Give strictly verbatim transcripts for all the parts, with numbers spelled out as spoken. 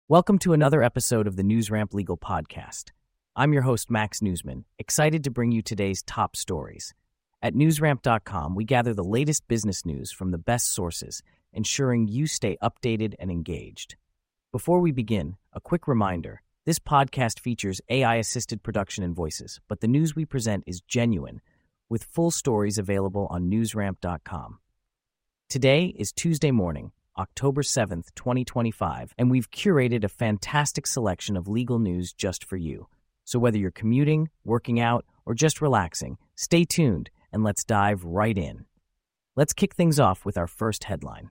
Welcome to another episode of the NewsRamp Legal Podcast. I'm your host, Max Newsman, excited to bring you today's top stories. At newsramp dot com, we gather the latest business news from the best sources, ensuring you stay updated and engaged. Before we begin, a quick reminder. This podcast features A I-assisted production and voices, but the news we present is genuine, with full stories available on newsramp dot com. Today is Tuesday morning, October seventh, twenty twenty-five, and we've curated a fantastic selection of legal news just for you. So whether you're commuting, working out, or just relaxing, stay tuned and let's dive right in. Let's kick things off with our first headline.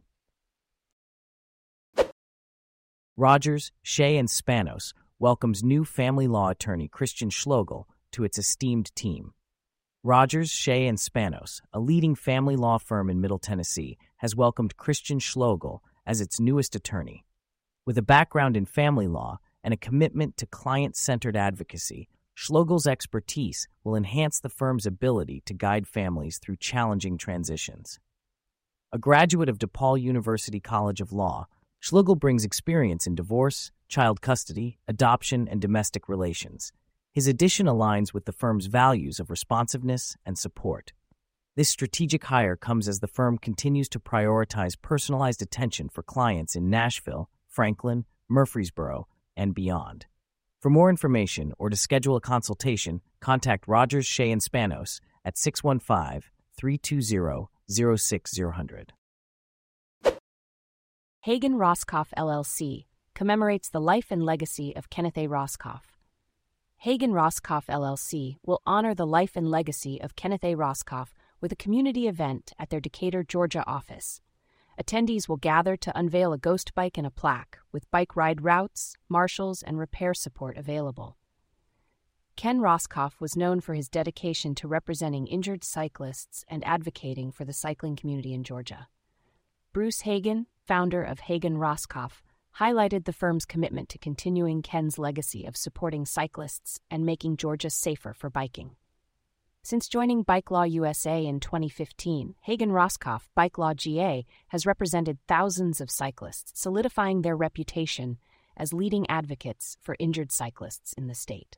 Rogers, Shea and Spanos welcomes new family law attorney Christian Schlogel to its esteemed team. Rogers, Shea and Spanos, a leading family law firm in Middle Tennessee, has welcomed Christian Schlogel as its newest attorney. With a background in family law and a commitment to client-centered advocacy, Schlogel's expertise will enhance the firm's ability to guide families through challenging transitions. A graduate of DePaul University College of Law, Schlogel brings experience in divorce, child custody, adoption, and domestic relations. His addition aligns with the firm's values of responsiveness and support. This strategic hire comes as the firm continues to prioritize personalized attention for clients in Nashville, Franklin, Murfreesboro, and beyond. For more information or to schedule a consultation, contact Rogers, Shea and Spanos at six one five, three two zero, zero six zero zero zero. Hagen Roscoff L L C commemorates the life and legacy of Kenneth A. Roscoff. Hagen Roscoff L L C will honor the life and legacy of Kenneth A. Roscoff with a community event at their Decatur, Georgia office. Attendees will gather to unveil a ghost bike and a plaque, with bike ride routes, marshals, and repair support available. Ken Roscoff was known for his dedication to representing injured cyclists and advocating for the cycling community in Georgia. Bruce Hagen, founder of Hagen Roscoff, highlighted the firm's commitment to continuing Ken's legacy of supporting cyclists and making Georgia safer for biking. Since joining Bike Law U S A in twenty fifteen, Hagen Roscoff Bike Law G A has represented thousands of cyclists, solidifying their reputation as leading advocates for injured cyclists in the state.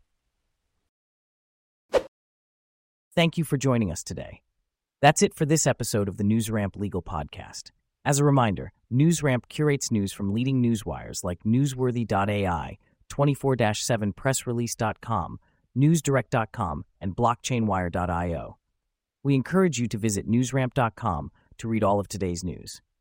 Thank you for joining us today. That's it for this episode of the NewsRamp Legal Podcast. As a reminder, NewsRamp curates news from leading newswires like newsworthy dot A I, twenty-four seven press release dot com, newsdirect dot com, and blockchain wire dot io. We encourage you to visit newsramp dot com to read all of today's news.